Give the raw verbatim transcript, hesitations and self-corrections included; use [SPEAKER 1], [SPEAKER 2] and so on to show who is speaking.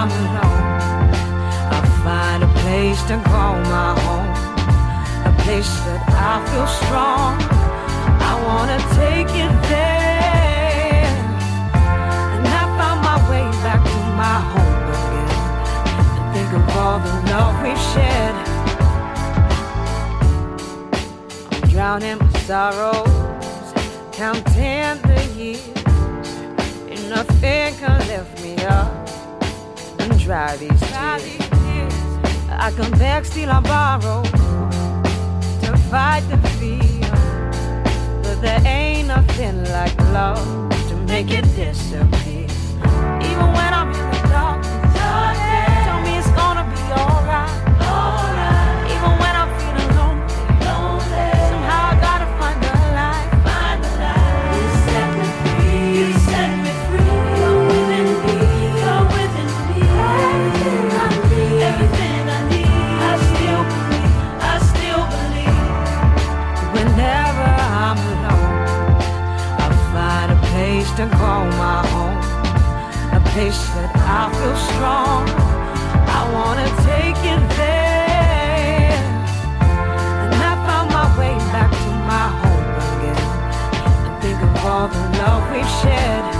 [SPEAKER 1] I'm alone, I find a place to call my home, a place that I feel strong. I wanna take you there, and I found my way back to my home again, and think of all the love we've shared. I'm drowning my sorrows, counting the years, and nothing can lift me up and dry these tears. I can beg, steal, or borrow to fight the fear, but there ain't nothing like love to make it disappear. Even when I'm in the darkness, tell me it's gonna be alright. Alright. Even when I'm feeling lonely, lonely, somehow I gotta find the light. Find the light. You set me free. You set me free. You're within me. You're within me. Everything I need. Everything I need. I still believe. I still believe. Whenever I'm alone, I find a place to call my home, a place that I feel strong. I wanna take you there, and I found my way back to my home again, and think of all the love we've shared.